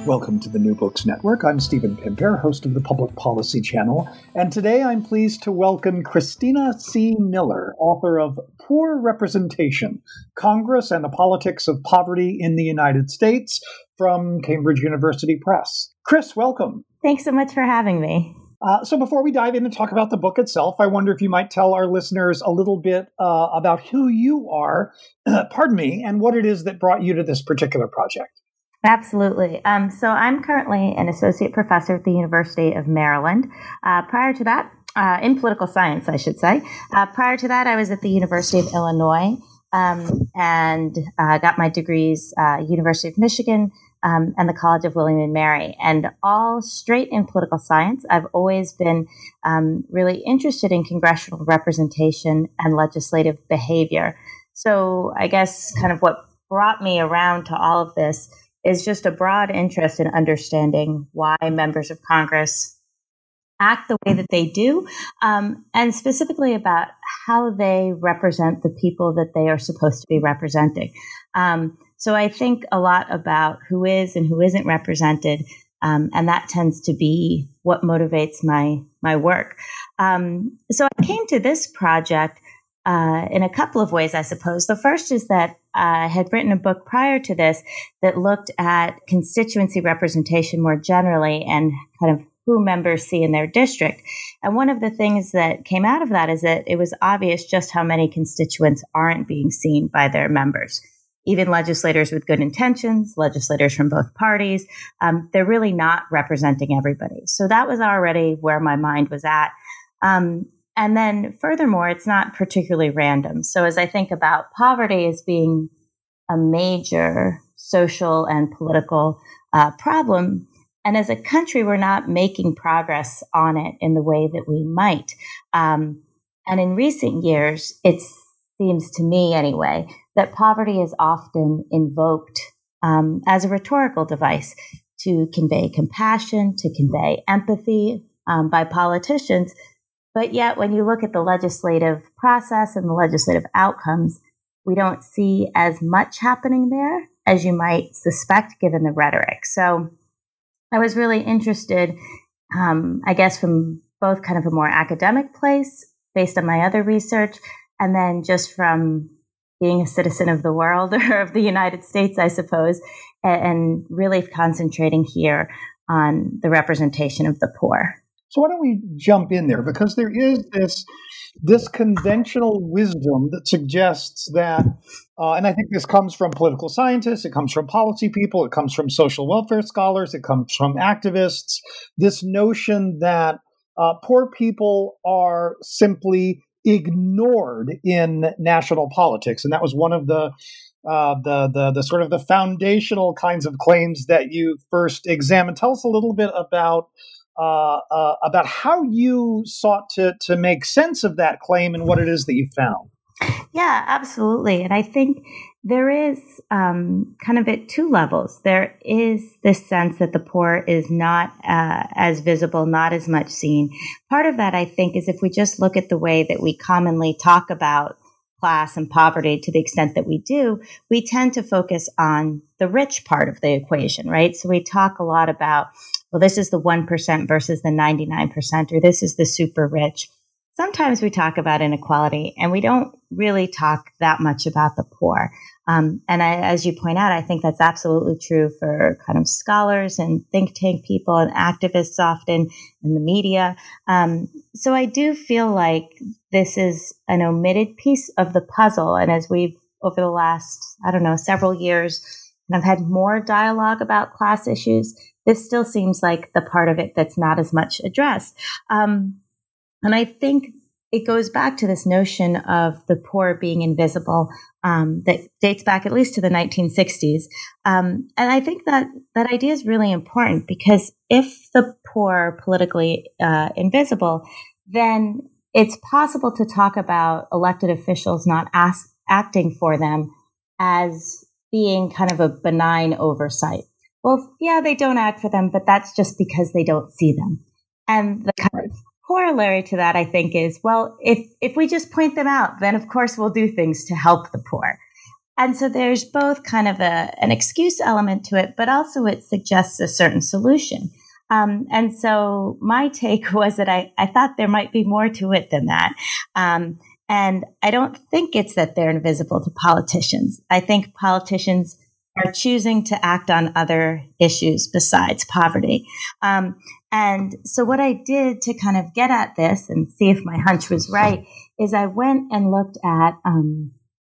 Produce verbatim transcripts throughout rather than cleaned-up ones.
Welcome to the New Books Network. I'm Stephen Pimpare, host of the Public Policy Channel, and today I'm pleased to welcome Christina C. Miller, author of Poor Representation, Congress and the Politics of Poverty in the United States, from Cambridge University Press. Chris, welcome. Thanks so much for having me. Uh, so before we dive in and talk about the book itself, I wonder if you might tell our listeners a little bit uh, about who you are, pardon me, and what it is that brought you to this particular project. Absolutely. Um, so I'm currently an associate professor at the University of Maryland. Uh, prior to that, uh, in political science, I should say. Uh, prior to that, I was at the University of Illinois um, and uh, got my degrees uh, University of Michigan um, and the College of William and Mary, and all straight in political science. I've always been um, really interested in congressional representation and legislative behavior. So I guess kind of what brought me around to all of this is just a broad interest in understanding why members of Congress act the way that they do, um, and specifically about how they represent the people that they are supposed to be representing. Um, so I think a lot about who is and who isn't represented, um, and that tends to be what motivates my my work. Um, so I came to this project Uh, in a couple of ways, I suppose. The first is that I had written a book prior to this that looked at constituency representation more generally and kind of who members see in their district. And one of the things that came out of that is that it was obvious just how many constituents aren't being seen by their members. Even legislators with good intentions, legislators from both parties, um, they're really not representing everybody. So that was already where my mind was at. Um, And then furthermore, it's not particularly random. So as I think about poverty as being a major social and political uh, problem, and as a country, we're not making progress on it in the way that we might. Um, and in recent years, it seems to me anyway, that poverty is often invoked um, as a rhetorical device to convey compassion, to convey empathy um, by politicians. But yet, when you look at the legislative process and the legislative outcomes, we don't see as much happening there as you might suspect, given the rhetoric. So I was really interested, um, I guess, from both kind of a more academic place, based on my other research, and then just from being a citizen of the world or of the United States, I suppose, and, and really concentrating here on the representation of the poor. So why don't we jump in there? Because there is this this conventional wisdom that suggests that, uh, and I think this comes from political scientists, it comes from policy people, it comes from social welfare scholars, it comes from activists, this notion that uh, poor people are simply ignored in national politics. And that was one of the Uh, the, the the sort of the foundational kinds of claims that you first examined. Tell us a little bit about uh, uh, about how you sought to to make sense of that claim and what it is that you found. Yeah, absolutely. And I think there is um, kind of at two levels. There is this sense that the poor is not uh, as visible, not as much seen. Part of that, I think, is if we just look at the way that we commonly talk about class and poverty to the extent that we do, we tend to focus on the rich part of the equation, right? So we talk a lot about, well, this is the one percent versus the ninety-nine percent, or this is the super rich. Sometimes we talk about inequality and we don't really talk that much about the poor. Um, and I, as you point out, I think that's absolutely true for kind of scholars and think tank people and activists often in the media. Um, so I do feel like this is an omitted piece of the puzzle. And as we've, over the last, I don't know, several years, and I've had more dialogue about class issues, this still seems like the part of it that's not as much addressed. Um, and I think it goes back to this notion of the poor being invisible um, that dates back at least to the nineteen sixties. Um, and I think that that idea is really important because if the poor are politically uh, invisible, then it's possible to talk about elected officials not ask, acting for them as being kind of a benign oversight. Well, yeah, they don't act for them, but that's just because they don't see them. And the kind of corollary to that, I think, is, well, if, if we just point them out, then of course we'll do things to help the poor. And so there's both kind of a, an excuse element to it, but also it suggests a certain solution. Um, and so my take was that I, I thought there might be more to it than that. Um, and I don't think it's that they're invisible to politicians. I think politicians are choosing to act on other issues besides poverty. Um, and so what I did to kind of get at this and see if my hunch was right is I went and looked at um,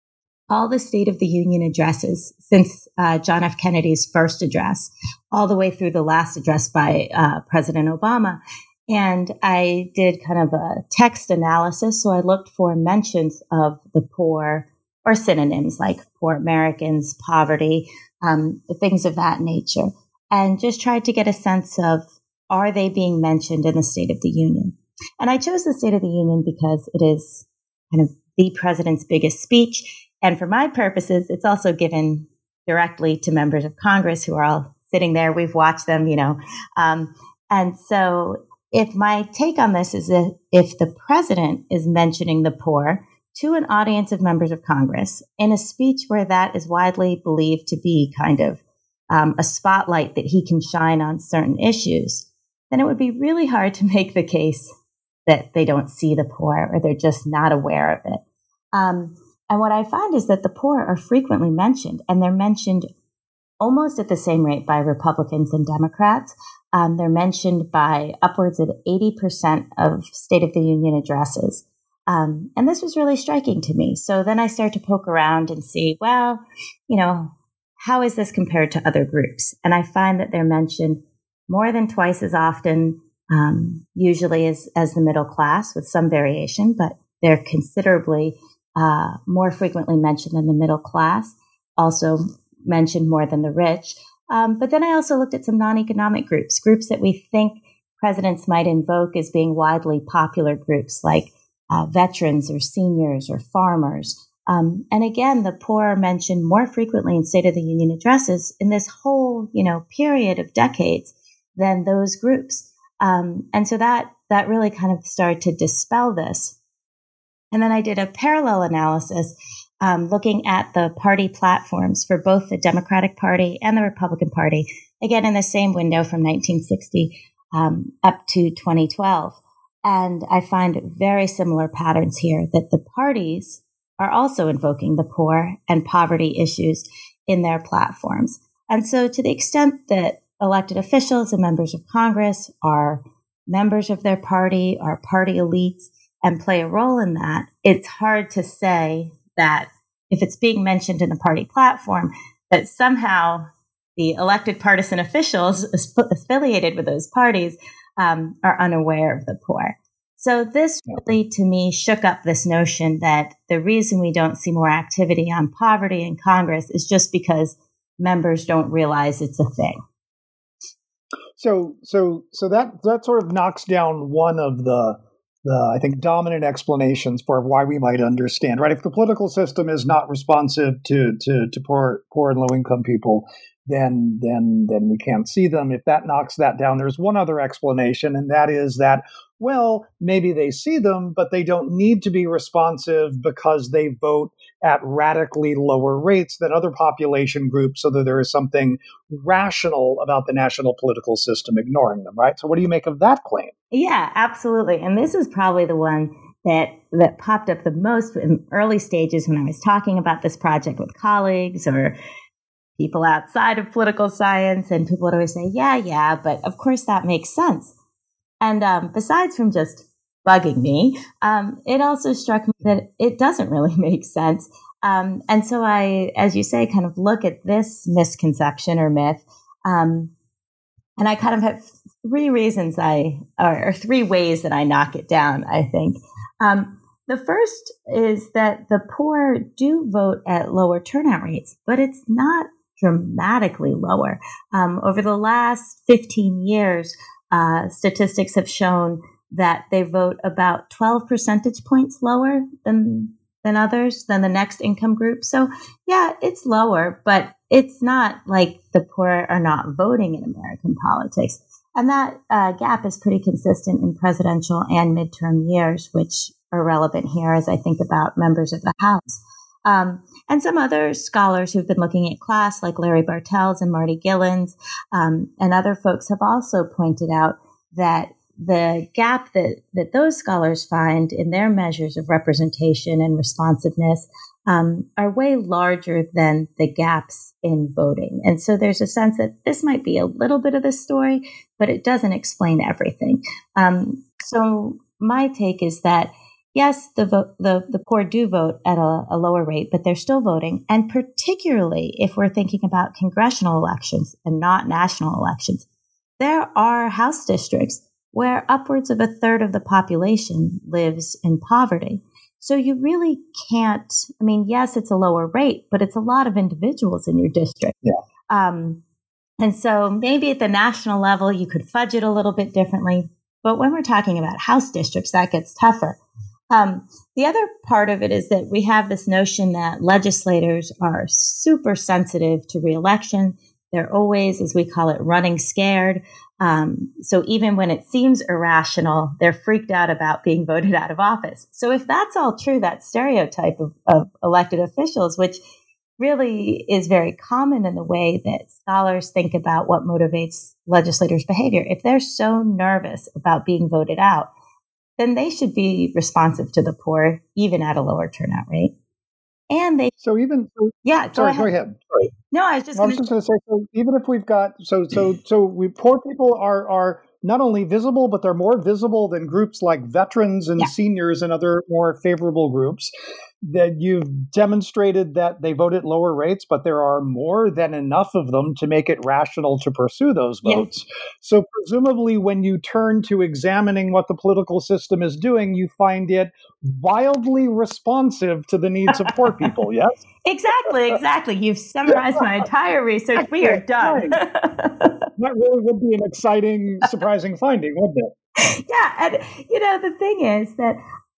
all the State of the Union addresses since uh, John F. Kennedy's first address, all the way through the last address by uh, President Obama. And I did kind of a text analysis. So I looked for mentions of the poor or synonyms like poor Americans, poverty, um, things of that nature, and just tried to get a sense of, are they being mentioned in the State of the Union? And I chose the State of the Union because it is kind of the president's biggest speech. And for my purposes, it's also given directly to members of Congress who are all sitting there. We've watched them, you know. Um, and so if my take on this is that if the president is mentioning the poor to an audience of members of Congress in a speech where that is widely believed to be kind of um, a spotlight that he can shine on certain issues, then it would be really hard to make the case that they don't see the poor or they're just not aware of it. Um, And what I find is that the poor are frequently mentioned, and they're mentioned almost at the same rate by Republicans and Democrats. Um, they're mentioned by upwards of eighty percent of State of the Union addresses. Um, and this was really striking to me. So then I start to poke around and see, well, you know, how is this compared to other groups? And I find that they're mentioned more than twice as often, um, usually as, as the middle class with some variation, but they're considerably Uh, more frequently mentioned than the middle class, also mentioned more than the rich. Um, but then I also looked at some non-economic groups, groups that we think presidents might invoke as being widely popular groups like uh, veterans or seniors or farmers. Um, and again, the poor are mentioned more frequently in State of the Union addresses in this whole, you know, period of decades than those groups. Um, and so that that really kind of started to dispel this. And then I did a parallel analysis um, looking at the party platforms for both the Democratic Party and the Republican Party, again, in the same window from nineteen sixty um, up to twenty twelve. And I find very similar patterns here, that the parties are also invoking the poor and poverty issues in their platforms. And so to the extent that elected officials and members of Congress are members of their party, are party elites, and play a role in that, it's hard to say that if it's being mentioned in the party platform, that somehow the elected partisan officials affiliated with those parties um, are unaware of the poor. So this really, to me, shook up this notion that the reason we don't see more activity on poverty in Congress is just because members don't realize it's a thing. So, so, so that that sort of knocks down one of the the, I think, dominant explanations for why we might understand, right? If the political system is not responsive to, to, to poor, poor and low income people, then, then, then we can't see them. If that knocks that down, there's one other explanation, and that is that, well, maybe they see them, but they don't need to be responsive because they vote at radically lower rates than other population groups, so that there is something rational about the national political system ignoring them, right? So what do you make of that claim? Yeah, absolutely. And this is probably the one that that popped up the most in early stages when I was talking about this project with colleagues or people outside of political science. And people would always say, yeah, yeah, but of course that makes sense. And um, besides from just bugging me, um, it also struck me that it doesn't really make sense. Um, and so I, as you say, kind of look at this misconception or myth. Um, and I kind of have three reasons I, or, or three ways that I knock it down, I think. Um, the first is that the poor do vote at lower turnout rates, but it's not dramatically lower. Um, over the last fifteen years, uh, statistics have shown that they vote about twelve percentage points lower than than others, than the next income group. So yeah, it's lower, but it's not like the poor are not voting in American politics. And that uh, gap is pretty consistent in presidential and midterm years, which are relevant here as I think about members of the House. Um, and some other scholars who've been looking at class, like Larry Bartels and Marty Gillens, um, and other folks have also pointed out that the gap that, that those scholars find in their measures of representation and responsiveness um, are way larger than the gaps in voting. And so there's a sense that this might be a little bit of the story, but it doesn't explain everything. Um, so my take is that, yes, the, vote, the, the poor do vote at a, a lower rate, but they're still voting. And particularly if we're thinking about congressional elections and not national elections, there are House districts where upwards of a third of the population lives in poverty. So you really can't, I mean, yes, it's a lower rate, but it's a lot of individuals in your district. Yeah. Um, and so maybe at the national level, you could fudge it a little bit differently. But when we're talking about House districts, that gets tougher. Um, the other part of it is that we have this notion that legislators are super sensitive to reelection. They're always, as we call it, running scared. Um, so even when it seems irrational, they're freaked out about being voted out of office. So if that's all true, that stereotype of, of elected officials, which really is very common in the way that scholars think about what motivates legislators' behavior, if they're so nervous about being voted out, then they should be responsive to the poor, even at a lower turnout rate. And they so even so, yeah, go sorry, ahead. go ahead. Sorry. No, I was just I was just going to say, so even if we've got so so so we poor people are are not only visible, but they're more visible than groups like veterans and yeah. seniors and other more favorable groups. That you've demonstrated that they vote at lower rates, but there are more than enough of them to make it rational to pursue those votes. Yeah. So presumably when you turn to examining what the political system is doing, you find it wildly responsive to the needs of poor people, yes? Exactly, exactly. You've summarized my entire research. We are done. That really would be an exciting, surprising finding, wouldn't it? Yeah, and you know, the thing is that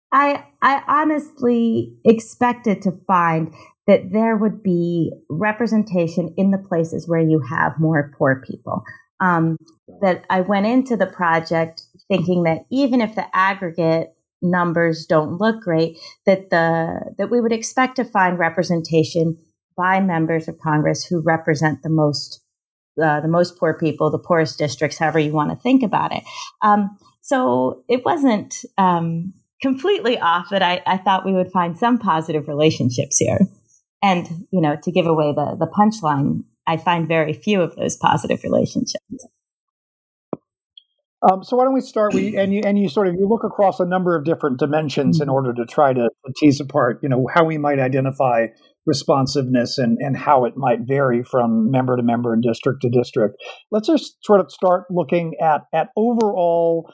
I I honestly expected to find that there would be representation in the places where you have more poor people. Um, that I went into the project thinking that even if the aggregate numbers don't look great, that the that we would expect to find representation by members of Congress who represent the most uh, the most poor people, the poorest districts, however you want to think about it. Um, so it wasn't um, completely off that I, I thought we would find some positive relationships here. And, you know, to give away the, the punchline, I find very few of those positive relationships. Um, so why don't we start? We and you and you sort of you look across a number of different dimensions mm-hmm. in order to try to, to tease apart, you know, how we might identify responsiveness and, and how it might vary from member to member and district to district. Let's just sort of start looking at at overall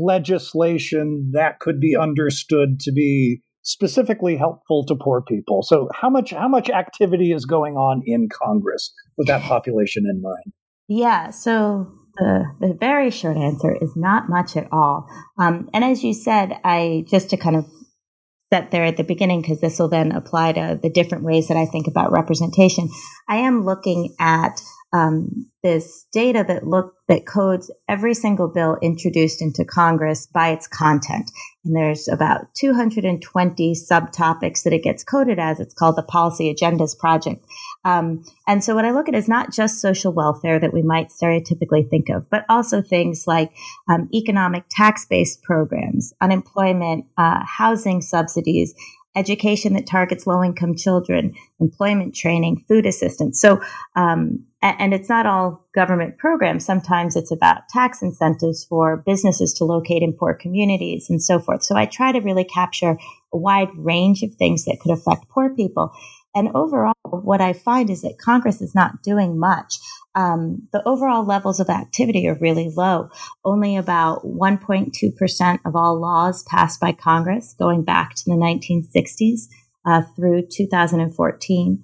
legislation that could be understood to be specifically helpful to poor people. So how much how much activity is going on in Congress with that population in mind? Yeah, so the, the very short answer is not much at all. Um, and as you said, I just to kind of set there at the beginning, because this will then apply to the different ways that I think about representation, I am looking at um, this data that look that codes every single bill introduced into Congress by its content. And there's about two hundred twenty subtopics that it gets coded as. It's called the Policy Agendas Project. Um, and so what I look at is not just social welfare that we might stereotypically think of, but also things like um, economic tax-based programs, unemployment, uh, housing subsidies, education that targets low-income children, employment training, food assistance. So, um, and it's not all government programs. Sometimes it's about tax incentives for businesses to locate in poor communities and so forth. So I try to really capture a wide range of things that could affect poor people. And overall, what I find is that Congress is not doing much. Um, the overall levels of activity are really low. Only about one point two percent of all laws passed by Congress going back to the nineteen sixties uh, through two thousand fourteen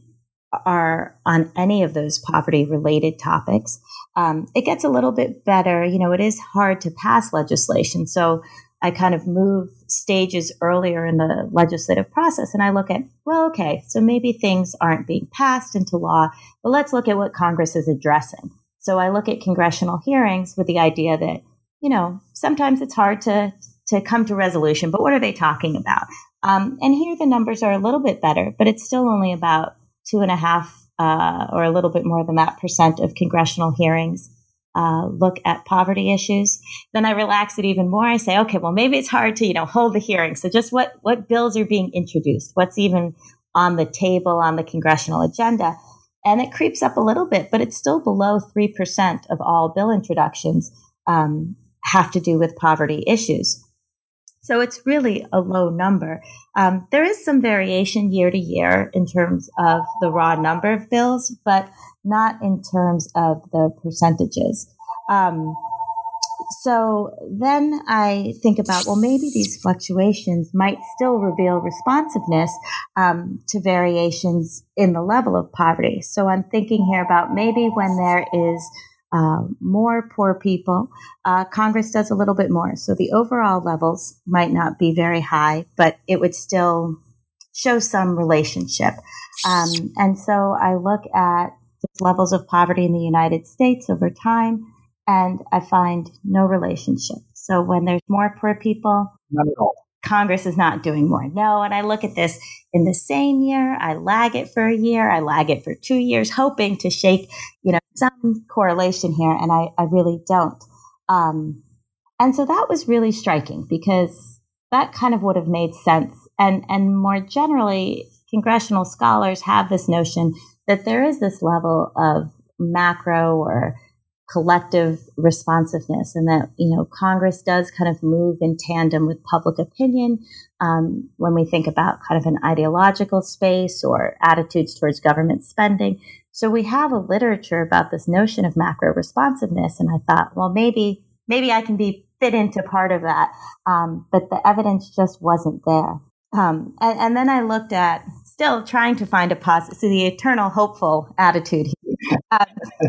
are on any of those poverty-related topics. Um, it gets a little bit better. You know, it is hard to pass legislation. So I kind of move stages earlier in the legislative process and I look at, well, okay, so maybe things aren't being passed into law, but let's look at what Congress is addressing. So I look at congressional hearings with the idea that, you know, sometimes it's hard to, to come to resolution, but what are they talking about? Um, and here the numbers are a little bit better, but it's still only about two and a half uh, or a little bit more than that percent of congressional hearings uh, look at poverty issues. Then I relax it even more. I say, okay, well, maybe it's hard to, you know, hold the hearing. So just what, what bills are being introduced? What's even on the table on the congressional agenda? And it creeps up a little bit, but it's still below three percent of all bill introductions um, have to do with poverty issues. So it's really a low number. Um, there is some variation year to year in terms of the raw number of bills, but not in terms of the percentages. Um, so then I think about, well, maybe these fluctuations might still reveal responsiveness um, to variations in the level of poverty. So I'm thinking here about maybe when there is Uh, more poor people, uh, Congress does a little bit more. So the overall levels might not be very high, but it would still show some relationship. Um, and so I look at the levels of poverty in the United States over time, and I find no relationship. So when there's more poor people, not at all. Congress is not doing more. No, and I look at this in the same year, I lag it for a year, I lag it for two years, hoping to shake, you know, some correlation here, and I, I really don't. Um, and so that was really striking because that kind of would have made sense. And, and more generally, congressional scholars have this notion that there is this level of macro or collective responsiveness, and that, you know, Congress does kind of move in tandem with public opinion um, when we think about kind of an ideological space or attitudes towards government spending. So we have a literature about this notion of macro responsiveness, and I thought, well, maybe maybe I can be fit into part of that, um, but the evidence just wasn't there. Um, and, and then I looked at still trying to find a positive, so the eternal hopeful attitude here. Uh,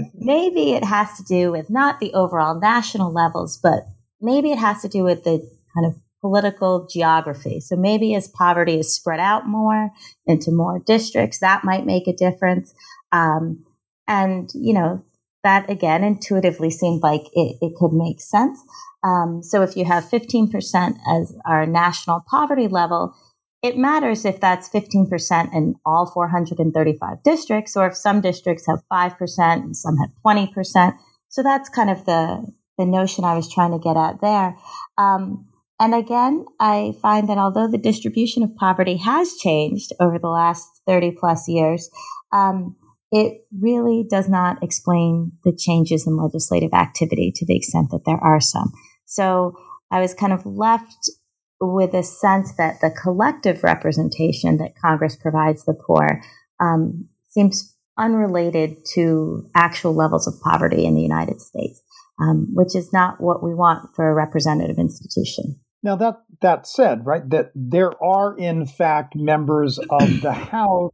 maybe it has to do with not the overall national levels, but maybe it has to do with the kind of political geography. So maybe as poverty is spread out more into more districts, that might make a difference. Um, and, you know, that again intuitively seemed like it, it could make sense. Um, so if you have fifteen percent as our national poverty level, it matters if that's fifteen percent in all four hundred thirty-five districts, or if some districts have five percent and some have twenty percent. So that's kind of the, the notion I was trying to get at there. Um, and again, I find that although the distribution of poverty has changed over the last thirty plus years, um, it really does not explain the changes in legislative activity to the extent that there are some. So I was kind of left with a sense that the collective representation that Congress provides the poor um, seems unrelated to actual levels of poverty in the United States, um, which is not what we want for a representative institution. Now, that, that said, right, that there are, in fact, members of the House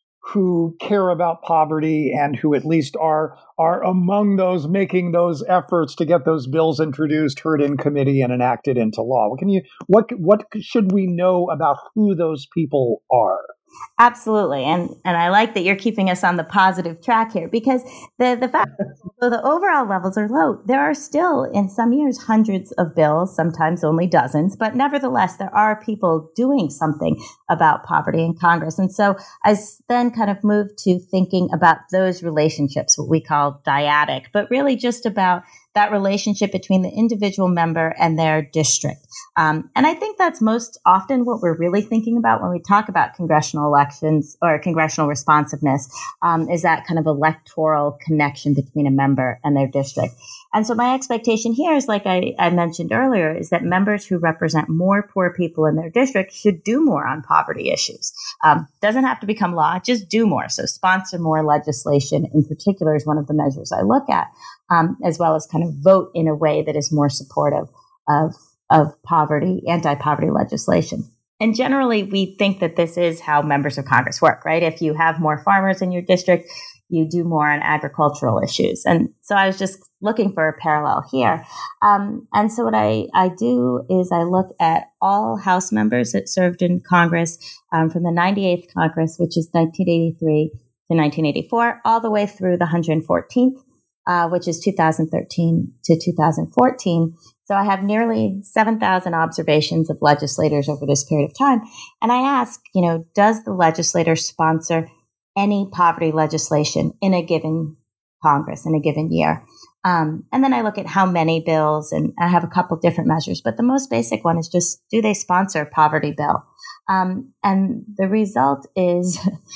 who care about poverty and who at least are are among those making those efforts to get those bills introduced, heard in committee, and enacted into law. What can you what what should we know about who those people are? Absolutely. And and I like that you're keeping us on the positive track here, because the, the fact that the overall levels are low, there are still in some years hundreds of bills, sometimes only dozens, but nevertheless, there are people doing something about poverty in Congress. And so I then kind of moved to thinking about those relationships, what we call dyadic, but really just about that relationship between the individual member and their district. Um, and I think that's most often what we're really thinking about when we talk about congressional elections or congressional responsiveness, um, is that kind of electoral connection between a member and their district. And so my expectation here is, like I, I mentioned earlier, is that members who represent more poor people in their district should do more on poverty issues. Um, doesn't have to become law, just do more. So sponsor more legislation in particular is one of the measures I look at, um, as well as kind of vote in a way that is more supportive of, of poverty, anti-poverty legislation. And generally, we think that this is how members of Congress work, right? If you have more farmers in your district, you do more on agricultural issues. And so I was just looking for a parallel here. Um, and so what I, I do is I look at all House members that served in Congress um, from the ninety-eighth Congress, which is nineteen eighty-three to nineteen eighty-four, all the way through the one hundred fourteenth. uh, which is two thousand thirteen to two thousand fourteen. So I have nearly seven thousand observations of legislators over this period of time. And I ask, you know, does the legislator sponsor any poverty legislation in a given Congress in a given year? Um, and then I look at how many bills, and I have a couple different measures, but the most basic one is just, do they sponsor a poverty bill? Um, and the result is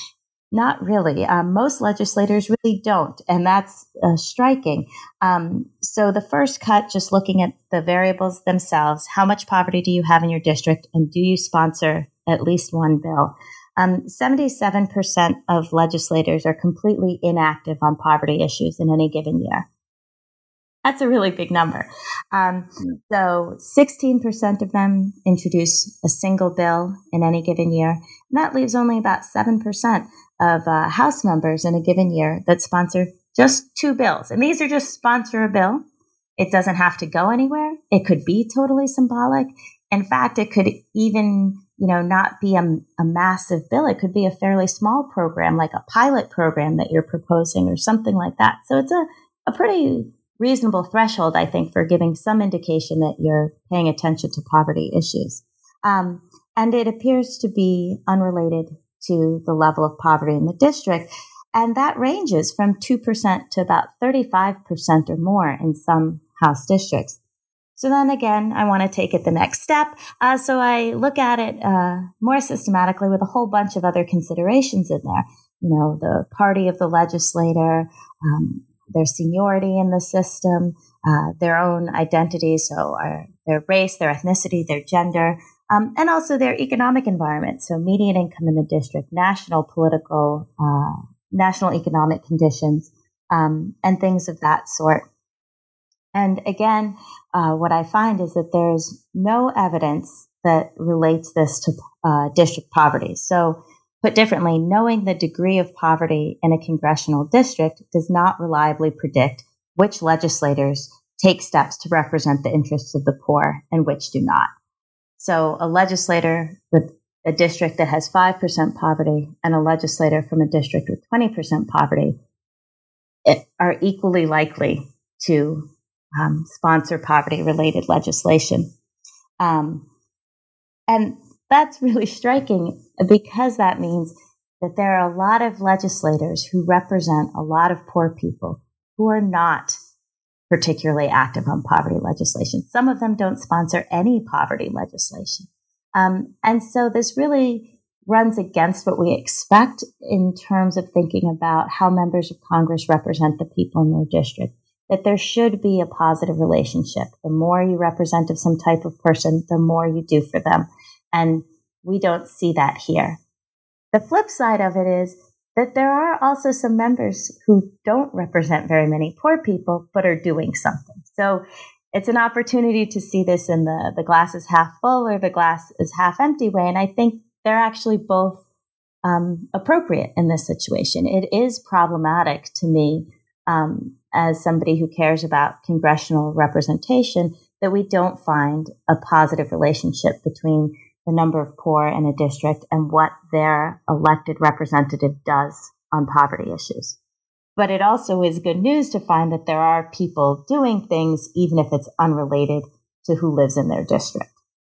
not really. Um, most legislators really don't, and that's uh, striking. Um, so the first cut, just looking at the variables themselves, how much poverty do you have in your district, and do you sponsor at least one bill? Um, seventy-seven percent of legislators are completely inactive on poverty issues in any given year. That's a really big number. Um, so sixteen percent of them introduce a single bill in any given year. And that leaves only about seven percent of uh, House members in a given year that sponsor just two bills. And these are just sponsor a bill. It doesn't have to go anywhere. It could be totally symbolic. In fact, it could even, you know, not be a, a massive bill. It could be a fairly small program, like a pilot program that you're proposing or something like that. So it's a, a pretty reasonable threshold, I think, for giving some indication that you're paying attention to poverty issues. Um, and it appears to be unrelated to the level of poverty in the district. And that ranges from two percent to about thirty-five percent or more in some House districts. So then again, I want to take it the next step. Uh, so I look at it uh, more systematically with a whole bunch of other considerations in there. You know, the party of the legislator, um, their seniority in the system, uh, their own identity, so our, their race, their ethnicity, their gender, um, and also their economic environment. So median income in the district, national political, uh, national economic conditions, um, and things of that sort. And again, uh, what I find is that there's no evidence that relates this to uh, district poverty. So put differently, knowing the degree of poverty in a congressional district does not reliably predict which legislators take steps to represent the interests of the poor and which do not. So a legislator with a district that has five percent poverty and a legislator from a district with twenty percent poverty are equally likely to um, sponsor poverty-related legislation. Um, and that's really striking because that means that there are a lot of legislators who represent a lot of poor people who are not particularly active on poverty legislation. Some of them don't sponsor any poverty legislation. Um, and so this really runs against what we expect in terms of thinking about how members of Congress represent the people in their district, that there should be a positive relationship. The more you represent of some type of person, the more you do for them. And we don't see that here. The flip side of it is that there are also some members who don't represent very many poor people, but are doing something. So it's an opportunity to see this in the, the glass is half full or the glass is half empty way. And I think they're actually both um, appropriate in this situation. It is problematic to me um, as somebody who cares about congressional representation that we don't find a positive relationship between the number of poor in a district and what their elected representative does on poverty issues. But it also is good news to find that there are people doing things, even if it's unrelated to who lives in their district.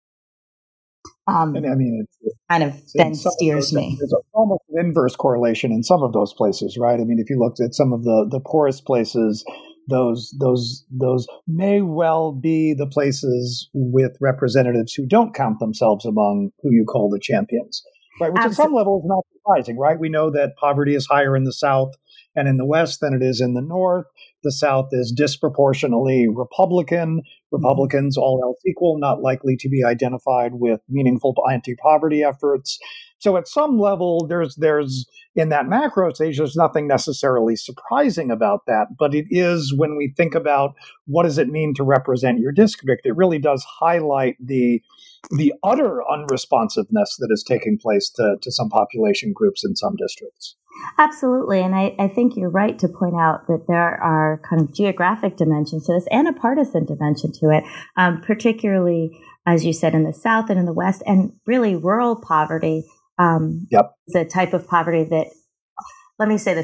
Um, and I mean, it's, it's, kind of then steers me. There's almost an inverse correlation in some of those places, right? I mean, if you looked at some of the, the poorest places, those those those may well be the places with representatives who don't count themselves among who you call the champions, right? Which Absolutely. At some level is not surprising, right? We know that poverty is higher in the South and in the West than it is in the North. The South is disproportionately Republican. Republicans, all else equal, not likely to be identified with meaningful anti-poverty efforts. So at some level, there's there's in that macro stage, there's nothing necessarily surprising about that. But it is when we think about what does it mean to represent your district, it really does highlight the the utter unresponsiveness that is taking place to, to some population groups in some districts. Absolutely. And I, I think you're right to point out that there are kind of geographic dimensions to this and a partisan dimension to it, um, particularly, as you said, in the South and in the West, and really rural poverty um, yep. is a type of poverty that, let me say this,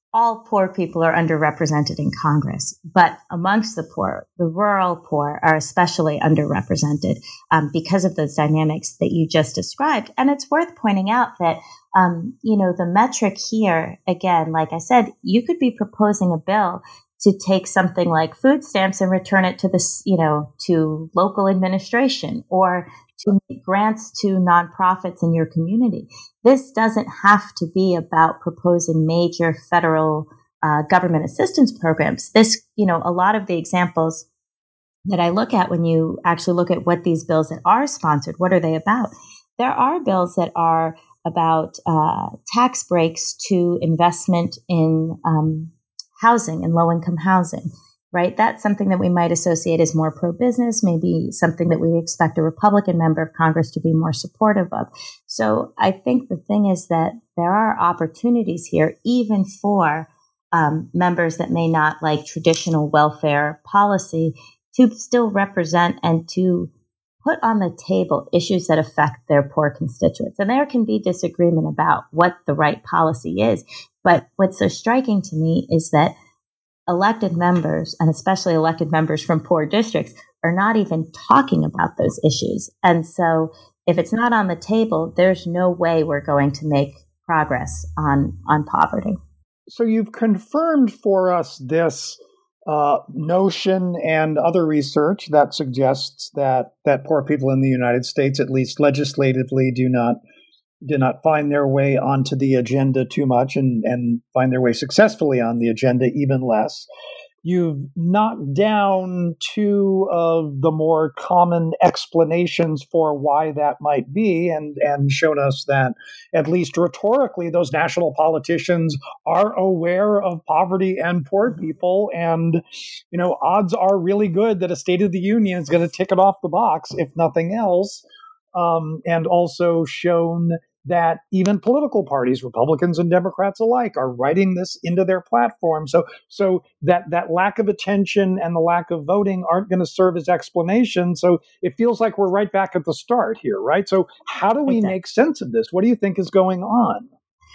all poor people are underrepresented in Congress, but amongst the poor, the rural poor are especially underrepresented um, because of those dynamics that you just described. And it's worth pointing out that, um, you know, the metric here, again, like I said, you could be proposing a bill to take something like food stamps and return it to this, you know, to local administration or to make grants to nonprofits in your community. This doesn't have to be about proposing major federal uh, government assistance programs. This, you know, a lot of the examples that I look at when you actually look at what these bills that are sponsored, what are they about? There are bills that are about uh, tax breaks to investment in um, housing and low-income housing. Right? That's something that we might associate as more pro-business, maybe something that we expect a Republican member of Congress to be more supportive of. So I think the thing is that there are opportunities here, even for um, members that may not like traditional welfare policy, to still represent and to put on the table issues that affect their poor constituents. And there can be disagreement about what the right policy is. But what's so striking to me is that elected members, and especially elected members from poor districts, are not even talking about those issues. And so if it's not on the table, there's no way we're going to make progress on, on poverty. So you've confirmed for us this uh, notion and other research that suggests that, that poor people in the United States, at least legislatively, do not did not find their way onto the agenda too much and, and find their way successfully on the agenda even less. You've knocked down two of the more common explanations for why that might be and, and shown us that, at least rhetorically, those national politicians are aware of poverty and poor people. And, you know, odds are really good that a State of the Union is going to tick it off the box, if nothing else. Um, and also shown that even political parties, Republicans and Democrats alike, are writing this into their platform. So, so that that lack of attention and the lack of voting aren't going to serve as explanation. So it feels like we're right back at the start here, right? So how do we Exactly. make sense of this? What do you think is going on?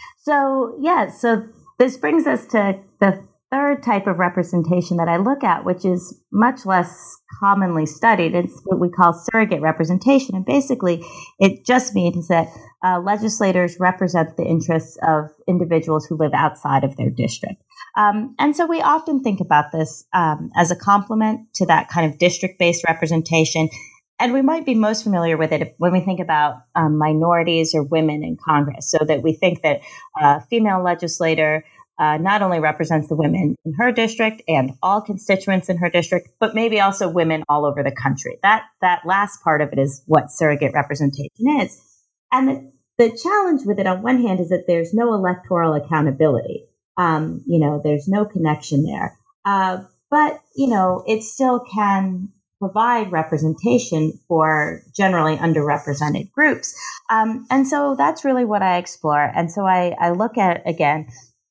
So, yeah, so this brings us to the third type of representation that I look at, which is much less commonly studied. It's what we call surrogate representation. And basically, it just means that uh, legislators represent the interests of individuals who live outside of their district. Um, and so we often think about this um, as a complement to that kind of district-based representation. And we might be most familiar with it when we think about um, minorities or women in Congress, so that we think that a female legislator Uh, not only represents the women in her district and all constituents in her district, but maybe also women all over the country. That that last part of it is what surrogate representation is. And the, the challenge with it on one hand is that there's no electoral accountability. Um, you know, there's no connection there. Uh, but, you know, it still can provide representation for generally underrepresented groups. Um, and so that's really what I explore. And so I, I look at, again,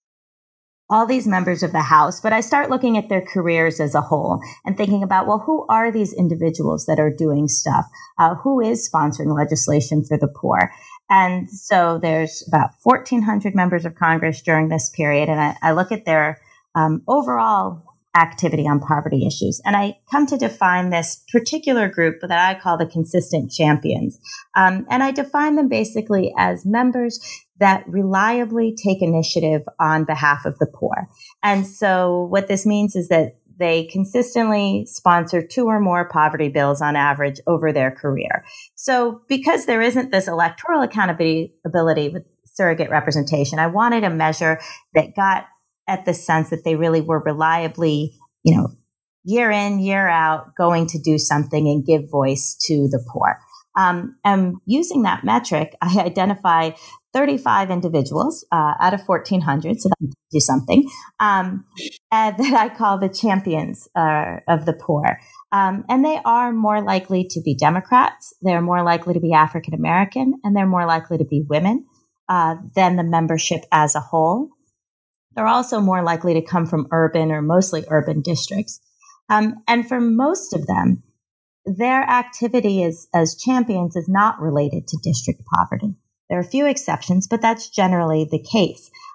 all these members of the House, but I start looking at their careers as a whole and thinking about, well, who are these individuals that are doing stuff? Uh, who is sponsoring legislation for the poor? And so there's about fourteen hundred members of Congress during this period, and I, I look at their um, overall activity on poverty issues. And I come to define this particular group that I call the consistent champions. Um, and I define them basically as members that reliably take initiative on behalf of the poor. And so what this means is that they consistently sponsor two or more poverty bills on average over their career. So because there isn't this electoral accountability with surrogate representation, I wanted a measure that got at the sense that they really were reliably, you know, year in, year out, going to do something and give voice to the poor. Um, and using that metric, I identify thirty-five individuals uh, out of fourteen hundred, so that do something, um, and that I call the champions uh, of the poor. Um, and they are more likely to be Democrats, they're more likely to be African American, and they're more likely to be women uh, than the membership as a whole. They're also more likely to come from urban or mostly urban districts. Um, and for most of them, their activity as, as champions is not related to district poverty. There are a few exceptions, but that's generally the case.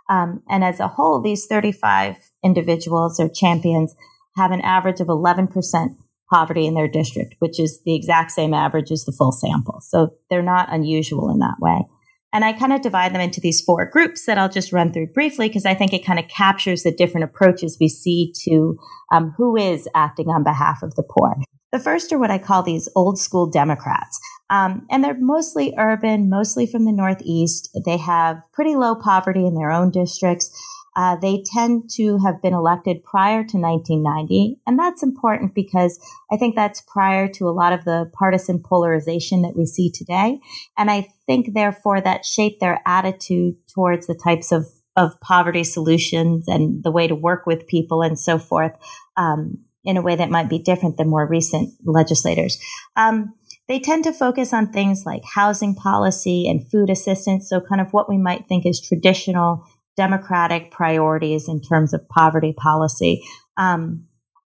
Um, and as a whole, these thirty-five individuals or champions have an average of eleven percent poverty in their district, which is the exact same average as the full sample. So they're not unusual in that way. And I kind of divide them into these four groups that I'll just run through briefly because I think it kind of captures the different approaches we see to um, who is acting on behalf of the poor. The first are what I call these old school Democrats. Um, and they're mostly urban, mostly from the Northeast. They have pretty low poverty in their own districts. Uh, they tend to have been elected prior to nineteen ninety. And that's important because I think that's prior to a lot of the partisan polarization that we see today. And I think, therefore, that shaped their attitude towards the types of, of poverty solutions and the way to work with people and so forth um, in a way that might be different than more recent legislators. Um, They tend to focus on things like housing policy and food assistance, so kind of what we might think is traditional Democratic priorities in terms of poverty policy. Um,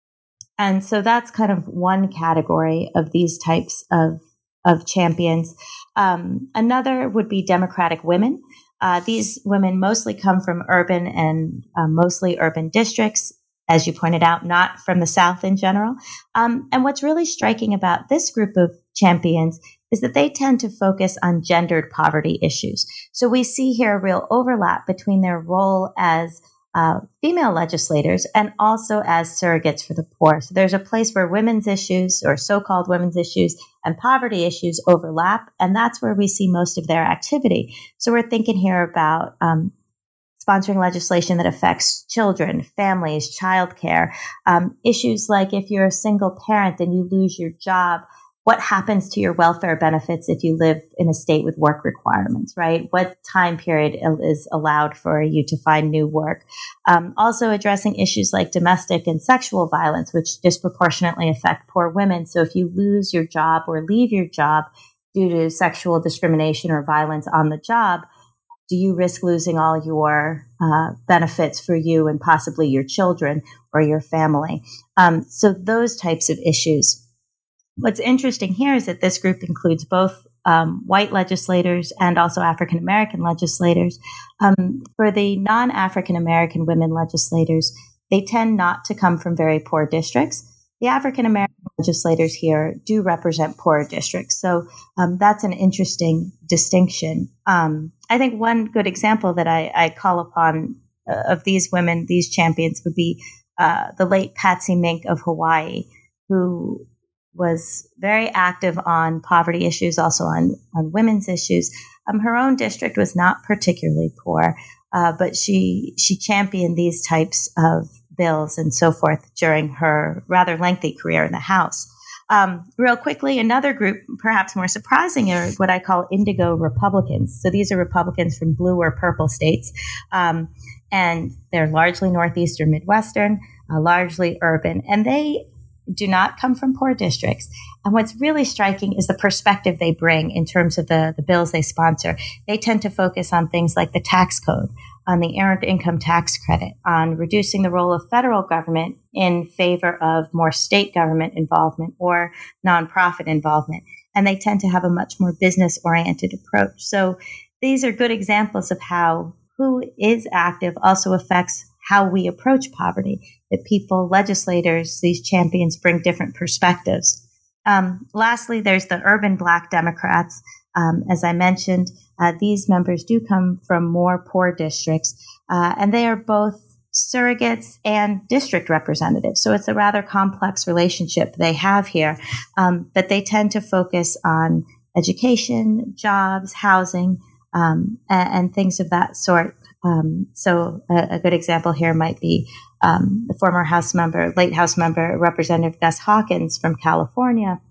and so that's kind of one category of these types of, of champions. Um, another would be Democratic women. Uh, these women mostly come from urban and uh, mostly urban districts, as you pointed out, not from the South in general. Um, and what's really striking about this group of champions is that they tend to focus on gendered poverty issues. So we see here a real overlap between their role as uh, female legislators and also as surrogates for the poor. So there's a place where women's issues or so-called women's issues and poverty issues overlap, and that's where we see most of their activity. So we're thinking here about um, sponsoring legislation that affects children, families, childcare, um, issues like if you're a single parent and you lose your job, what happens to your welfare benefits if you live in a state with work requirements, right? What time period is allowed for you to find new work? Um, also addressing issues like domestic and sexual violence, which disproportionately affect poor women. So if you lose your job or leave your job due to sexual discrimination or violence on the job, do you risk losing all your uh, benefits for you and possibly your children or your family? Um, so those types of issues. What's interesting here is that this group includes both um, white legislators and also African American legislators. Um, for the non-African American women legislators, they tend not to come from very poor districts. The African American legislators here do represent poorer districts. So um, that's an interesting distinction. Um, I think one good example that I, I call upon uh, of these women, these champions, would be uh, the late Patsy Mink of Hawaii, who was very active on poverty issues, also on, on women's issues. Um, her own district was not particularly poor, uh, but she she championed these types of bills and so forth during her rather lengthy career in the House. Um, real quickly, another group, perhaps more surprising, are what I call indigo Republicans. So these are Republicans from blue or purple states, um, and they're largely Northeast or Midwestern, uh, largely urban, and they do not come from poor districts. And what's really striking is the perspective they bring in terms of the, the bills they sponsor. They tend to focus on things like the tax code, on the earned income tax credit, on reducing the role of federal government in favor of more state government involvement or nonprofit involvement. And they tend to have a much more business-oriented approach. So these are good examples of how who is active also affects how we approach poverty, that people, legislators, these champions bring different perspectives. Um, lastly, there's the urban Black Democrats. Um, as I mentioned, uh, these members do come from more poor districts, uh, and they are both surrogates and district representatives. So it's a rather complex relationship they have here, um, but they tend to focus on education, jobs, housing, um, and, and things of that sort. Um, so a, a good example here might be um, the former House member, late House member, Representative Gus Hawkins from California,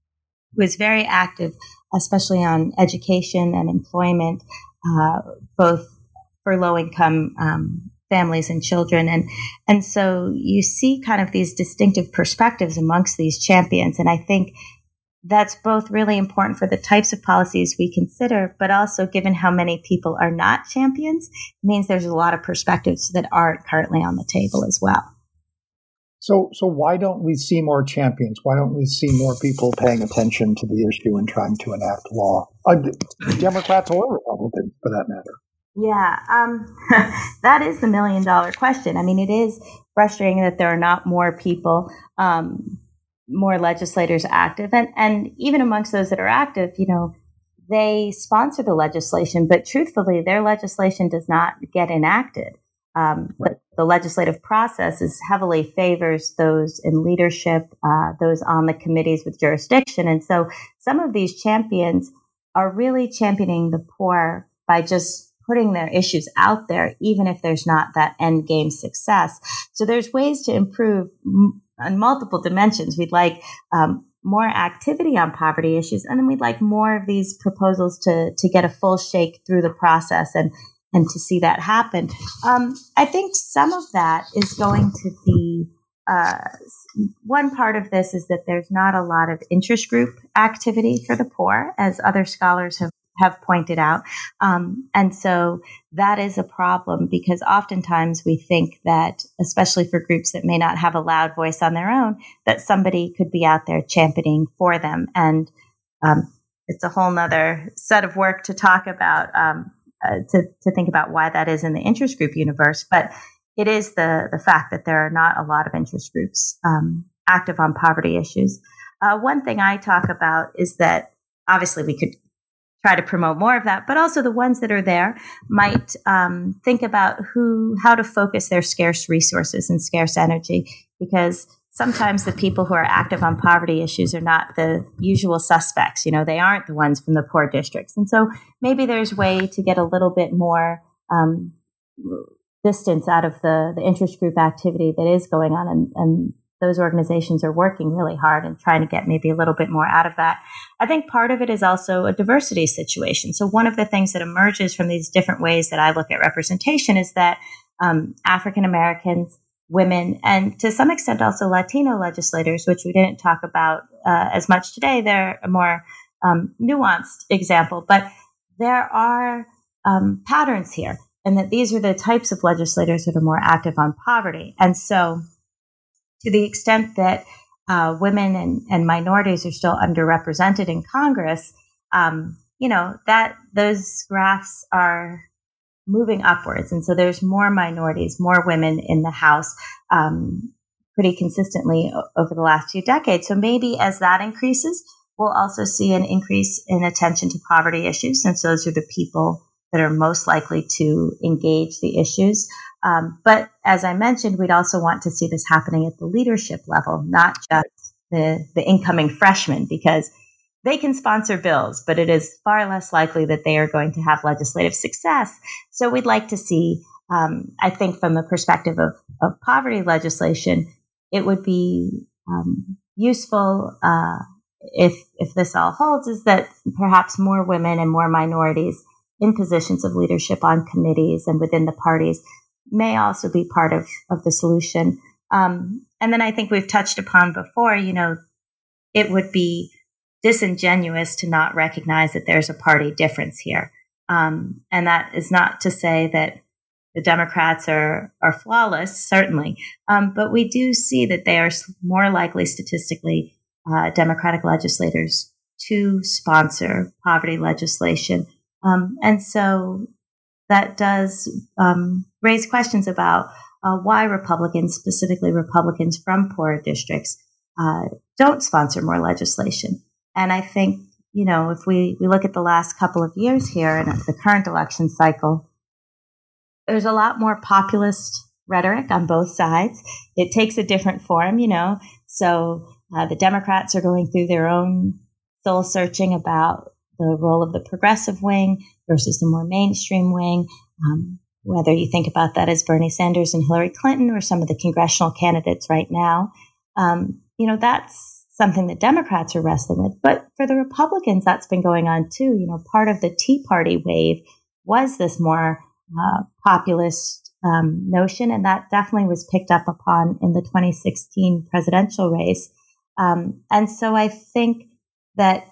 who is very active, especially on education and employment, uh, both for low-income um, families and children. And, and so you see kind of these distinctive perspectives amongst these champions. And I think that's both really important for the types of policies we consider, but also given how many people are not champions, it means there's a lot of perspectives that aren't currently on the table as well. So, so why don't we see more champions? Why don't we see more people paying attention to the issue and trying to enact law? Uh, Democrats or Republicans, for that matter. Yeah, um, that is the million dollar question. I mean, it is frustrating that there are not more people, um, more legislators active. And, and even amongst those that are active, you know, they sponsor the legislation, but truthfully, their legislation does not get enacted. Um, the, the legislative process is heavily favors those in leadership, uh, those on the committees with jurisdiction. And so some of these champions are really championing the poor by just putting their issues out there, even if there's not that end game success. So there's ways to improve m- on multiple dimensions. We'd like um, more activity on poverty issues, and then we'd like more of these proposals to to get a full shake through the process and and to see that happen. Um, I think some of that is going to be uh, one part of this is that there's not a lot of interest group activity for the poor, as other scholars have have pointed out. Um, and so that is a problem because oftentimes we think that, especially for groups that may not have a loud voice on their own, that somebody could be out there championing for them. And um, it's a whole nother set of work to talk about, um, uh, to, to think about why that is in the interest group universe. But it is the, the fact that there are not a lot of interest groups um, active on poverty issues. Uh, one thing I talk about is that obviously we could try to promote more of that, but also the ones that are there might um, think about who, how to focus their scarce resources and scarce energy, because sometimes the people who are active on poverty issues are not the usual suspects. You know, they aren't the ones from the poor districts. And so maybe there's a way to get a little bit more um, distance out of the, the interest group activity that is going on, and, and those organizations are working really hard and trying to get maybe a little bit more out of that. I think part of it is also a diversity situation. So one of the things that emerges from these different ways that I look at representation is that um, African Americans, women, and to some extent also Latino legislators, which we didn't talk about uh, as much today, they're a more um, nuanced example, but there are um, patterns here, and that these are the types of legislators that are more active on poverty. And so to the extent that uh, women and, and minorities are still underrepresented in Congress, um, you know, that those graphs are moving upwards. And so there's more minorities, more women in the House um, pretty consistently o- over the last few decades. So maybe as that increases, we'll also see an increase in attention to poverty issues, since those are the people that are most likely to engage the issues. Um, but as I mentioned, we'd also want to see this happening at the leadership level, not just the, the incoming freshmen, because they can sponsor bills, but it is far less likely that they are going to have legislative success. So we'd like to see, um, I think from the perspective of, of poverty legislation, it would be um, useful uh, if, if this all holds, is that perhaps more women and more minorities in positions of leadership on committees and within the parties may also be part of, of the solution. Um, and then I think we've touched upon before, you know, it would be disingenuous to not recognize that there's a party difference here. Um, and that is not to say that the Democrats are, are flawless, certainly. Um, but we do see that they are more likely statistically uh, Democratic legislators to sponsor poverty legislation. Um, and so that does um, raise questions about uh, why Republicans, specifically Republicans from poorer districts, uh, don't sponsor more legislation. And I think, you know, if we, we look at the last couple of years here and the current election cycle, there's a lot more populist rhetoric on both sides. It takes a different form, you know. So uh, the Democrats are going through their own soul searching about the role of the progressive wing versus the more mainstream wing, um, whether you think about that as Bernie Sanders and Hillary Clinton or some of the congressional candidates right now. Um, you know, that's something that Democrats are wrestling with. But for the Republicans, that's been going on too. You know, part of the Tea Party wave was this more uh, populist um, notion, and that definitely was picked up upon in the twenty sixteen presidential race. Um, and so I think that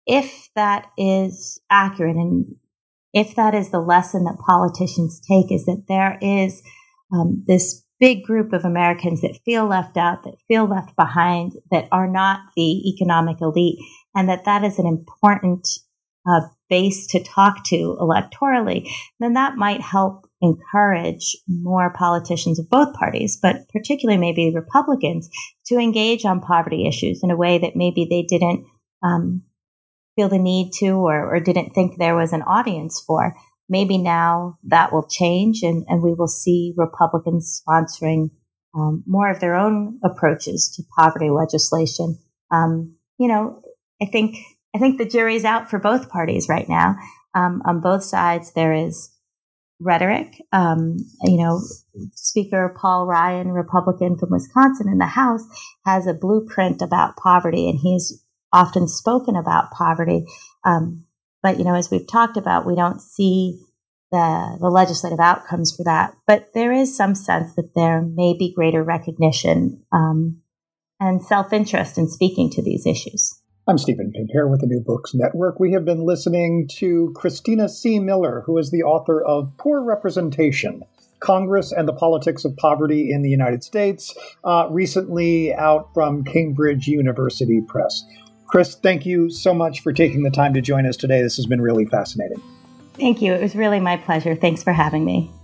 if that is accurate, and if that is the lesson that politicians take, is that there is um, this big group of Americans that feel left out, that feel left behind, that are not the economic elite, and that that is an important uh, base to talk to electorally, then that might help encourage more politicians of both parties, but particularly maybe Republicans, to engage on poverty issues in a way that maybe they didn't um, feel the need to or, or didn't think there was an audience for. Maybe now that will change and, and we will see Republicans sponsoring um, more of their own approaches to poverty legislation. Um, you know, I think I think the jury's out for both parties right now. Um, on both sides, there is rhetoric. Um, you know, Speaker Paul Ryan, Republican from Wisconsin in the House, has a blueprint about poverty, and he's often spoken about poverty. Um, but, you know, as we've talked about, we don't see the, the legislative outcomes for that. But there is some sense that there may be greater recognition um, and self-interest in speaking to these issues. I'm Stephen Pimpare with the New Books Network. We have been listening to Christina C. Miller, who is the author of Poor Representation, Congress and the Politics of Poverty in the United States, uh, recently out from Cambridge University Press. Chris, thank you so much for taking the time to join us today. This has been really fascinating. Thank you. It was really my pleasure. Thanks for having me.